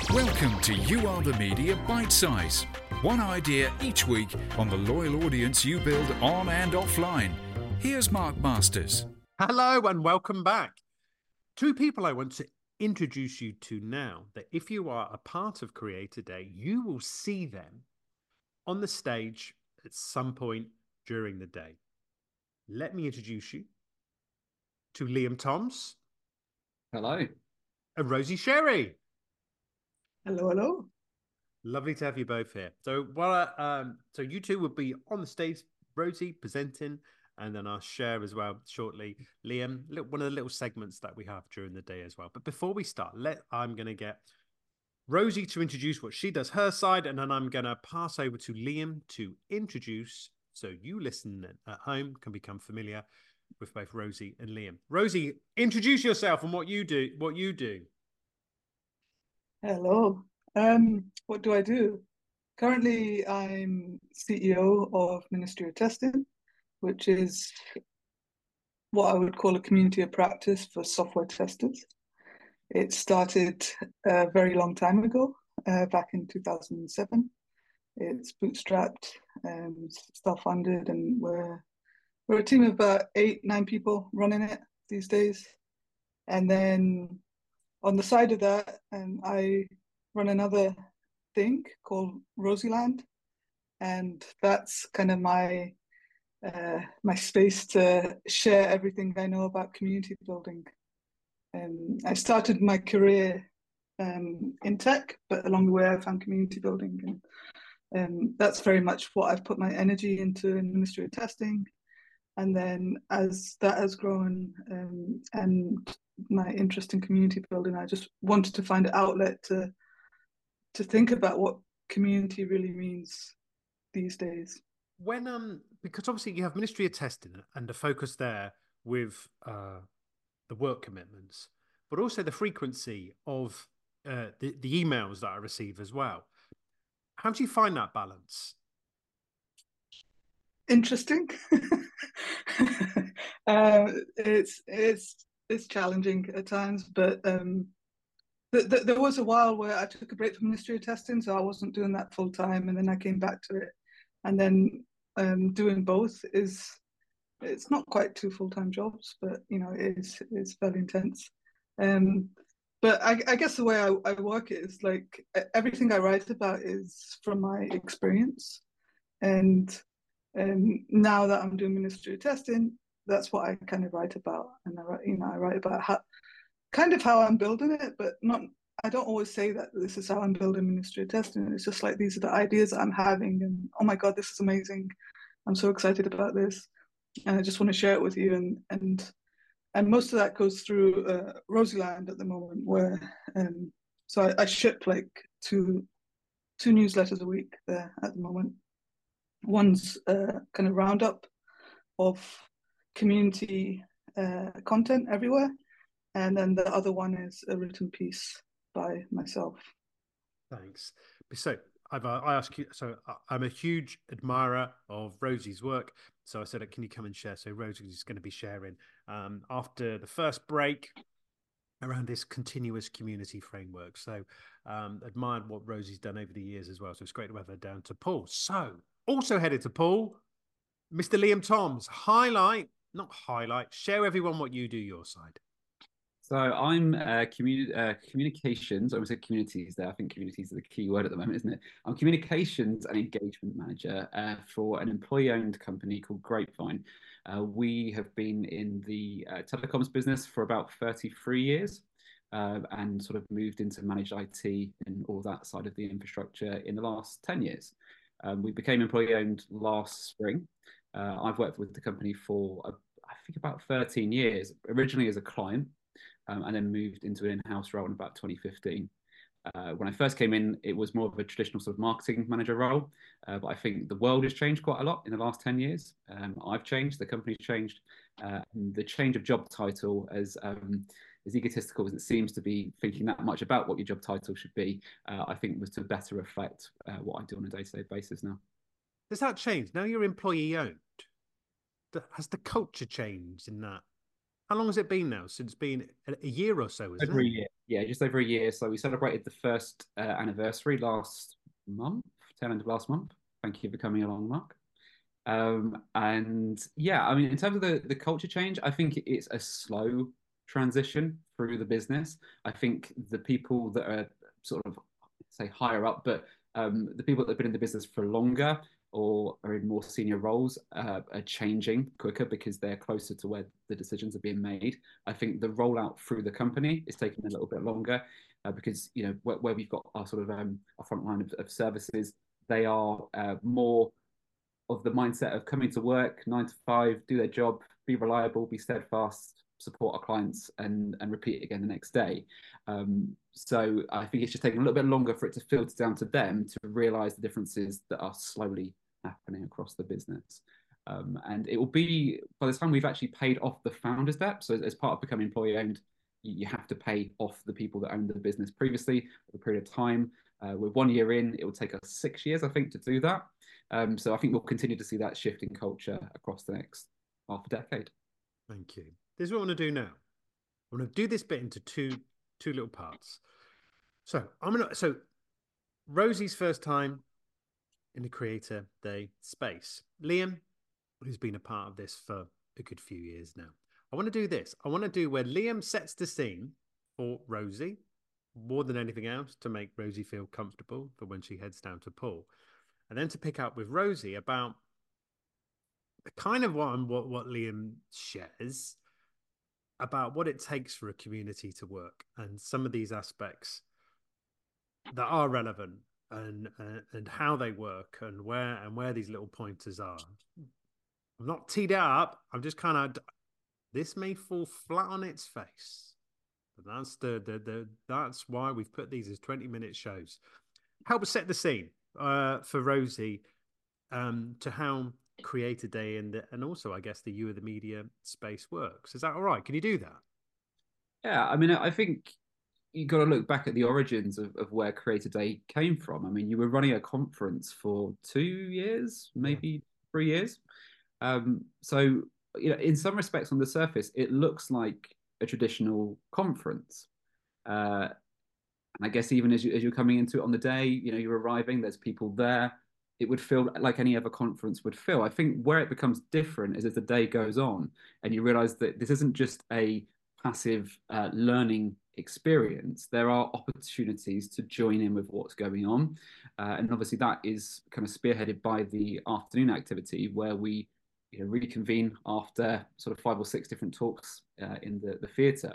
Welcome to You Are the Media Bite Size. One idea each week on the loyal audience you build on and offline. Here's Mark Masters. Hello and welcome back. Two people I want to introduce you to now that if you are a part of Creator Day, you will see them on the stage at some point during the day. Let me introduce you to Liam Toms. Hello. And Rosie Sherry. Hello, hello. Lovely to have you both here. So, so you two will be on the stage, Rosie presenting, and then I'll share as well shortly. Liam, one of the little segments that we have during the day as well. But before we start, I'm going to get Rosie to introduce what she does her side, and then I'm going to pass over to Liam to introduce, so you listen at home can become familiar with both Rosie and Liam. Rosie, introduce yourself and what you do. Hello. What do I do? Currently, I'm CEO of Ministry of Testing, which is what I would call a community of practice for software testers. It started a very long time ago, back in 2007. It's bootstrapped, self-funded, and we're a team of about 8-9 people running it these days. And then on the side of that, I run another thing called Rosieland, and that's kind of my space to share everything I know about community building. I started my career in tech, but along the way I found community building, and that's very much what I've put my energy into in the Ministry of Testing. And then as that has grown and my interest in community building, I just wanted to find an outlet to think about what community really means these days. When because obviously you have Ministry of Testing and the focus there with the work commitments, but also the frequency of the emails that I receive as well. How do you find that balance? Interesting. It's challenging at times, but there was a while where I took a break from Ministry of Testing, so I wasn't doing that full time, and then I came back to it, and then doing both it's not quite 2 full-time jobs, but it's fairly intense. But I guess the way I work it is like everything I write about is from my experience, and now that I'm doing Ministry of Testing, that's what I kind of write about, and I write about how I'm building it, but I don't always say that this is how I'm building Ministry of Testing. It's just like these are the ideas that I'm having, and oh my god, this is amazing! I'm so excited about this, and I just want to share it with you. And most of that goes through Rosieland at the moment, where so I ship like two newsletters a week there at the moment. One's kind of roundup of community content everywhere, and then the other one is a written piece by myself. Thanks. So I ask you. So I'm a huge admirer of Rosie's work. So I said, "Can you come and share?" So Rosie's going to be sharing after the first break around this continuous community framework. So admired what Rosie's done over the years as well. So it's great to have her down to Poole. So also headed to Poole, Mr. Liam Toms. Share everyone what you do your side. So I'm communications. I almost said communities there. I think communities are the key word at the moment, isn't it? I'm communications and engagement manager for an employee-owned company called Grapevine. We have been in the telecoms business for about 33 years and sort of moved into managed IT and all that side of the infrastructure in the last 10 years. We became employee-owned last spring. I've worked with the company for, I think, about 13 years, originally as a client, and then moved into an in-house role in about 2015. When I first came in, it was more of a traditional sort of marketing manager role, but I think the world has changed quite a lot in the last 10 years. I've changed, the company's changed, and the change of job title, as egotistical as it seems to be thinking that much about what your job title should be, I think was to better reflect what I do on a day-to-day basis now. Does that change? Now you're employee-owned. Has the culture changed in that How long has it been now? So it's been a year or so, isn't Over a it? year. Yeah, just over a year. So we celebrated the first anniversary last month, tail end of last month. Thank you for coming along, Mark. And yeah, I mean, in terms of the culture change, I think it's a slow transition through the business. I think the people that are sort of say higher up, but the people that have been in the business for longer or are in more senior roles are changing quicker because they're closer to where the decisions are being made. I think the rollout through the company is taking a little bit longer because you know where we've got our sort of our front line of services, they are more of the mindset of coming to work 9 to 5, do their job, be reliable, be steadfast, support our clients, and repeat again the next day. So I think it's just taking a little bit longer for it to filter down to them to realise the differences that are slowly happening across the business. And it will be by the time we've actually paid off the founder's debt. So as part of becoming employee owned, you have to pay off the people that owned the business previously for a period of time. We're 1 year in. It will take us 6 years, I think, to do that. So I think we'll continue to see that shift in culture across the next half a decade. Thank you. This is what I want to do now. I want to do this bit into two little parts. So so Rosie's first time in the Creator Day space. Liam, who's been a part of this for a good few years now. I want to do this. I want to do where Liam sets the scene for Rosie, more than anything else, to make Rosie feel comfortable for when she heads down to Paul. And then to pick up with Rosie about kind of what Liam shares about what it takes for a community to work and some of these aspects that are relevant and how they work and where these little pointers are. I'm not teed it up. I'm just kind of, this may fall flat on its face, but that's that's why we've put these as 20-minute shows. Help us set the scene for Rosie to how Creator Day and also I guess the You Are the Media space works. Is that all right? Can you do that? Yeah, I mean, I think you got to look back at the origins of where Creator Day came from. I mean, you were running a conference for 2 years, maybe 3 years. So, you know, in some respects on the surface, it looks like a traditional conference. And I guess even as you're coming into it on the day, you know, you're arriving, there's people there. It would feel like any other conference would feel. I think where it becomes different is as the day goes on and you realize that this isn't just a passive learning experience. There are opportunities to join in with what's going on. And obviously that is kind of spearheaded by the afternoon activity where we reconvene after sort of 5 or 6 different talks in the theatre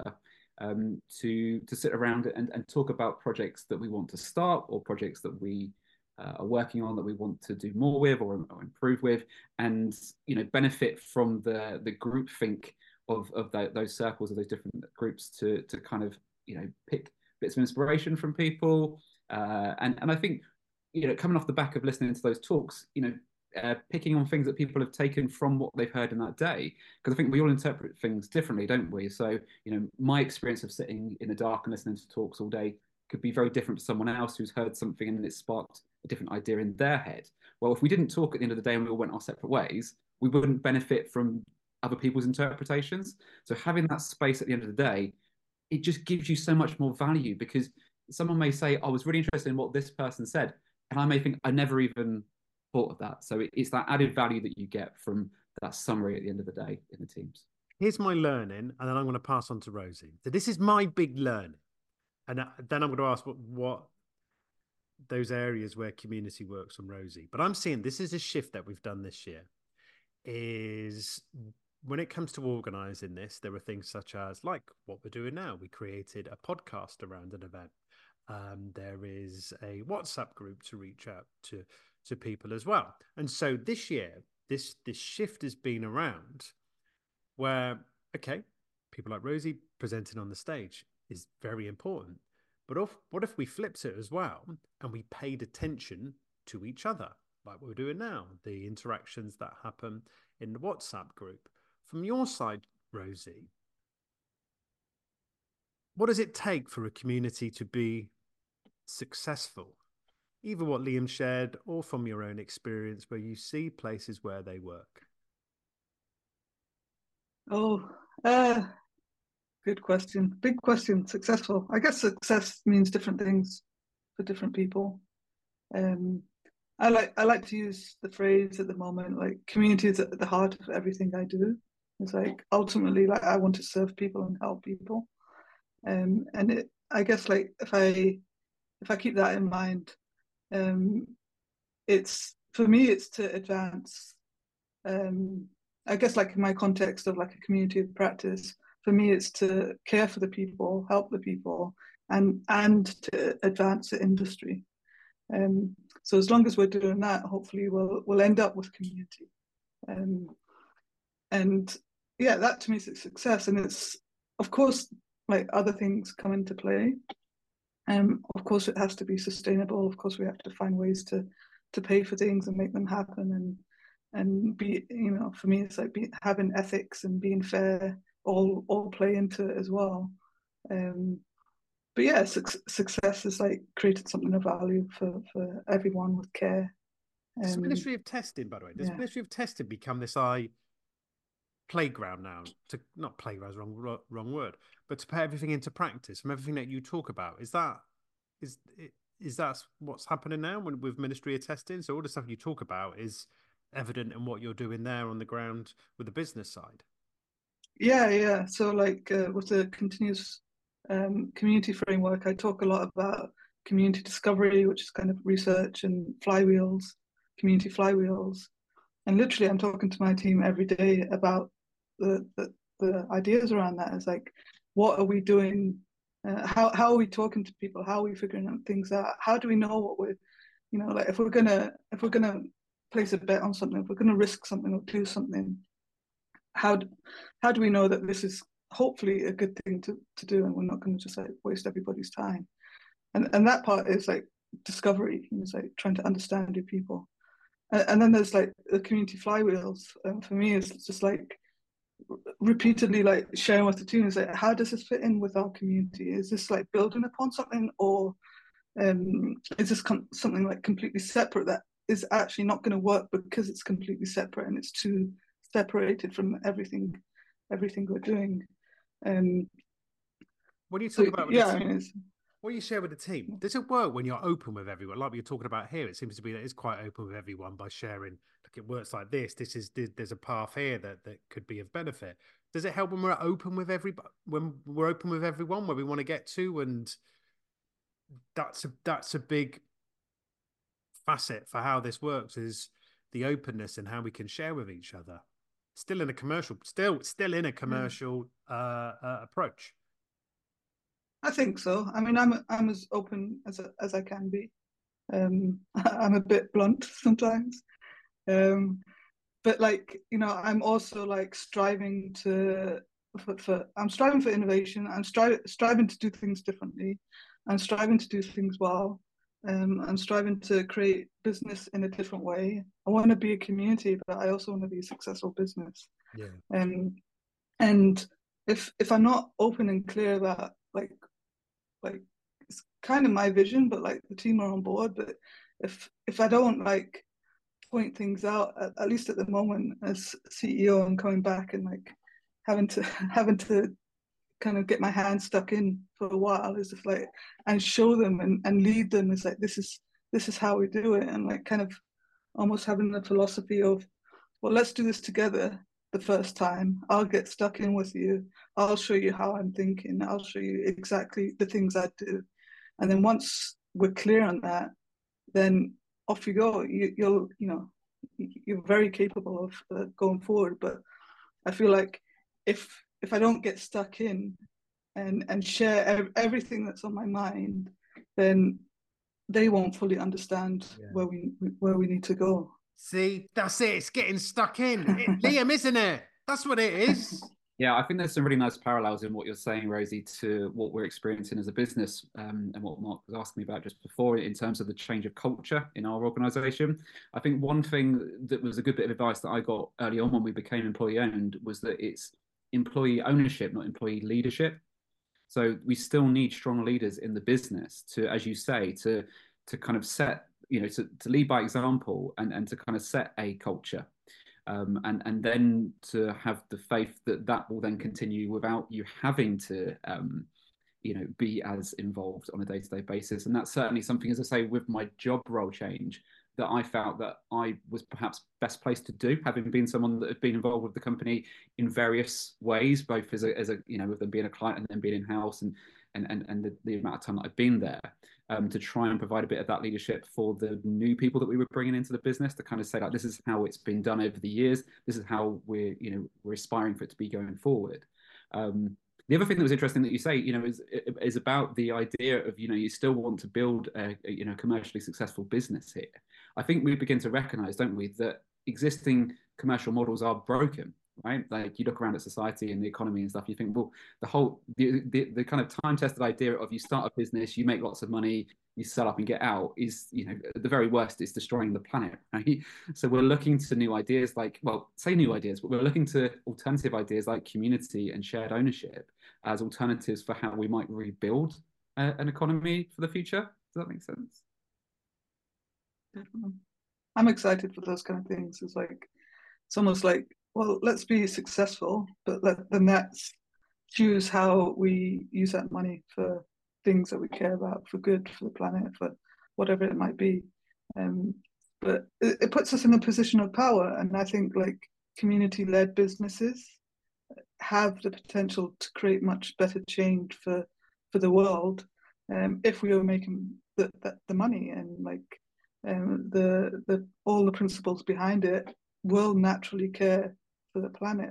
to sit around and talk about projects that we want to start or projects that we are working on that we want to do more with or improve with, and benefit from the group think of those circles of those different groups to kind of pick bits of inspiration from people, and I think coming off the back of listening to those talks, picking on things that people have taken from what they've heard in that day, because I think we all interpret things differently, don't we? So my experience of sitting in the dark and listening to talks all day could be very different to someone else who's heard something and it sparked a different idea in their head. Well, if we didn't talk at the end of the day and we all went our separate ways, we wouldn't benefit from other people's interpretations. So having that space at the end of the day, it just gives you so much more value, because someone may say, I was really interested in what this person said, and I may think I never even thought of that. So it's that added value that you get from that summary at the end of the day in the teams. Here's my learning, and then I'm going to pass on to Rosie. So this is my big learning. And then I'm going to ask what those areas where community works on Rosie. But I'm seeing this is a shift that we've done this year, is when it comes to organising this, there are things such as, like what we're doing now, we created a podcast around an event. There is a WhatsApp group to reach out to people as well. And so this year, this shift has been around where, okay, people like Rosie presenting on the stage is very important. But what if we flipped it as well and we paid attention to each other, like we're doing now, the interactions that happen in the WhatsApp group? From your side, Rosie, what does it take for a community to be successful? Either what Liam shared or from your own experience where you see places where they work. Good question. Big question. Successful. I guess success means different things for different people. I like to use the phrase at the moment, like community is at the heart of everything I do. It's like ultimately like I want to serve people and help people. I guess like if I keep that in mind, it's for me it's to advance. I guess like in my context of like a community of practice, for me it's to care for the people, help the people, and to advance the industry. So as long as we're doing that, hopefully we'll end up with community. And yeah, that to me is a success. And it's of course like other things come into play. Of course it has to be sustainable. Of course we have to find ways to pay for things and make them happen and be, you know, for me it's like having ethics and being fair all play into it as well. But yeah, success has like created something of value for everyone with care. Does Ministry of Testing, by the way, does Ministry of Testing become this playground now? To not playground, wrong word, but to put everything into practice from everything that you talk about. Is that what's happening now with Ministry of Testing? So all the stuff you talk about is evident in what you're doing there on the ground with the business side. Yeah. So like with the continuous community framework, I talk a lot about community discovery, which is kind of research and flywheels, community flywheels. And literally I'm talking to my team every day about the ideas around that. It's like, what are we doing? How are we talking to people? How are we figuring out things out? How do we know what we're, you know, like if we're gonna place a bet on something, if we're gonna risk something or do something, how do we know that this is hopefully a good thing to do and we're not going to just like waste everybody's time? And that part is like discovery. It's like trying to understand your people. And then there's like the community flywheels. For me, it's just like repeatedly like sharing with the team. Is like, how does this fit in with our community? Is this like building upon something, or is this something like completely separate that is actually not going to work because it's completely separate and it's too separated from everything we're doing? What do you talk about? Yeah, I mean, what do you share with the team? Does it work when you're open with everyone? Like you're talking about here, it seems to be that it's quite open with everyone by sharing. Look, it works like this. There's a path here that could be of benefit. Does it help when we're open with everybody? When we're open with everyone, where we want to get to, and that's a big facet for how this works is the openness and how we can share with each other. Still in a commercial approach. I think so. I mean, I'm as open as I can be. I'm a bit blunt sometimes, but like, you know, I'm also like striving for innovation. I'm striving to do things differently. I'm striving to do things well. I'm striving to create business in a different way. I want to be a community, but I also want to be a successful business. Yeah. And if I'm not open and clear about like it's kind of my vision, but like the team are on board. But if I don't like point things out, at least at the moment as CEO, and coming back and like having to kind of get my hand stuck in for a while, is just like, and show them and lead them. It's like this is how we do it, and like kind of almost having the philosophy of, well, let's do this together. The first time I'll get stuck in with you. I'll show you how I'm thinking. I'll show you exactly the things I do. And then once we're clear on that, then off you go. You're very capable of going forward. But I feel like if I don't get stuck in and share everything that's on my mind, then they won't fully understand where we need to go. See, that's it. It's getting stuck in. Liam, isn't it? That's what it is. Yeah, I think there's some really nice parallels in what you're saying, Rosie, to what we're experiencing as a business, and what Mark was asking me about just before in terms of the change of culture in our organisation. I think one thing that was a good bit of advice that I got early on when we became employee owned was that it's employee ownership, not employee leadership. So we still need strong leaders in the business to, as you say, to kind of set, to lead by example and to kind of set a culture. and then to have the faith that that will then continue without you having to be as involved on a day-to-day basis. And that's certainly something, as I say, with my job role change, that I felt that I was perhaps best placed to do, having been someone that had been involved with the company in various ways, both as a with them being a client and then being in-house, and the amount of time that I've been there, to try and provide a bit of that leadership for the new people that we were bringing into the business, to kind of say, like, this is how it's been done over the years, this is how we're aspiring for it to be going forward. The other thing that was interesting that you say, is about the idea of, you still want to build a commercially successful business here. I think we begin to recognize, don't we, that existing commercial models are broken, right? Like, you look around at society and the economy and stuff, you think, well, the kind of time-tested idea of you start a business, you make lots of money, you sell up and get out is, at the very worst, it's destroying the planet, right? So we're looking to new ideas, like, well, say new ideas, but we're looking to alternative ideas like community and shared ownership as alternatives for how we might rebuild an economy for the future. Does that make sense? Definitely. I'm excited for those kind of things. It's almost like, well, let's be successful, but let's choose how we use that money for things that we care about, for good, for the planet, for whatever it might be. But it puts us in a position of power, and I think, like, community-led businesses have the potential to create much better change for the world, if we are making the money, and all the principles behind it will naturally care for the planet.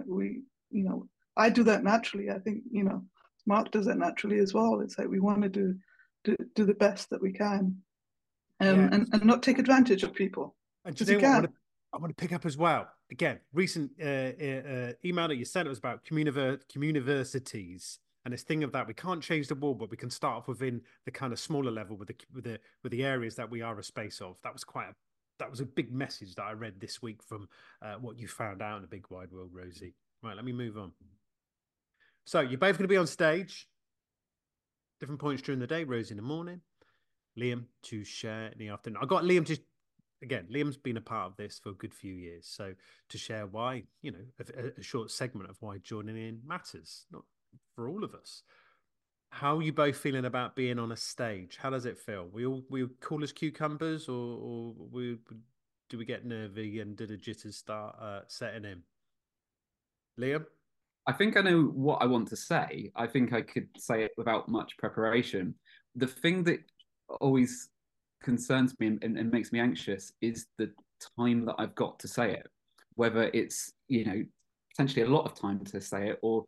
I do that naturally. I think, Mark does it naturally as well. It's like we want to do the best that we can, and not take advantage of people. And do you know what I want to pick up as well? Again, recent email that you sent was about communiversities, and this thing of that we can't change the world, but we can start off within the kind of smaller level with the areas that we are a space of. That was a big message that I read this week from what you found out in the big wide world, Rosie. Right, let me move on. So you're both going to be on stage, different points during the day. Rosie in the morning, Liam to share in the afternoon. I got Liam to. Again, Liam's been a part of this for a good few years. So to share why, a short segment of why joining in matters, not for all of us. How are you both feeling about being on a stage? How does it feel? We cool as cucumbers, or do we get nervy and do the jitters start setting in? Liam? I think I know what I want to say. I think I could say it without much preparation. The thing that always concerns me and makes me anxious is the time that I've got to say it, whether it's potentially a lot of time to say it, or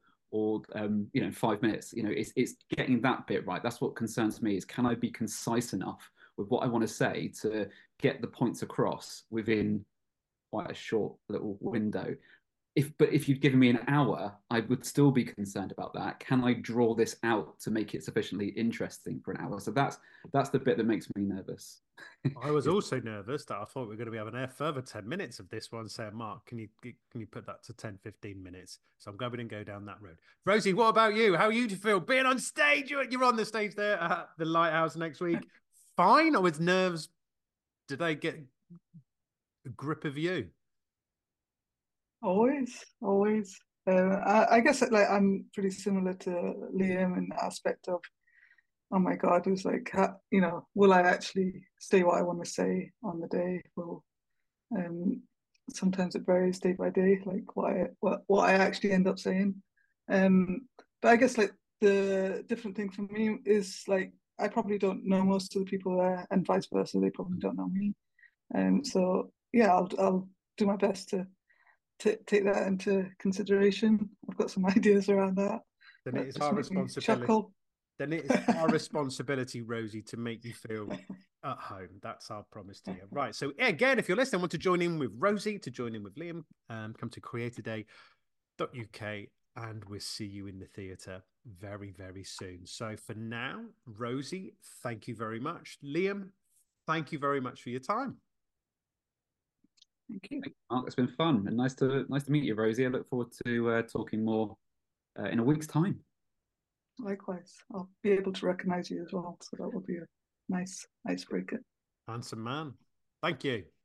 5 minutes. It's getting that bit right. That's what concerns me, is, can I be concise enough with what I want to say to get the points across within quite a short little window. But if you'd given me an hour, I would still be concerned about that. Can I draw this out to make it sufficiently interesting for an hour? So that's the bit that makes me nervous. I was also nervous that I thought we were going to be having a further 10 minutes of this one, saying, Mark, can you put that to 10, 15 minutes? So I'm going to go down that road. Rosie, what about you? How you feel being on stage? You're on the stage there at the Lighthouse next week. Fine, or with nerves? Did they get a grip of you? Always. I guess I'm pretty similar to Liam in the aspect of, oh my God, it was like, will I actually say what I want to say on the day? Well, sometimes it varies day by day, like what I actually end up saying. But I guess, like, the different thing for me is, like, I probably don't know most of the people there, and vice versa, they probably don't know me. So yeah, I'll do my best to take that into consideration. I've got some ideas around that. Then it is our responsibility. Then it is our responsibility, Rosie, to make you feel at home. That's our promise to you. Right. So again, if you're listening, want to join in with Rosie, to join in with Liam, come to creatorday.uk, and we'll see you in the theatre very, very soon. So for now, Rosie, thank you very much. Liam, thank you very much for your time. Thank you. Mark, it's been fun and nice to meet you, Rosie. I look forward to talking more in a week's time. Likewise, I'll be able to recognize you as well, so that will be a nice icebreaker. Handsome man. Thank you.